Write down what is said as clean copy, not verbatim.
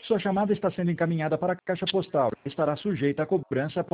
Sua chamada está sendo encaminhada para a caixa postal. Estará sujeita a cobrança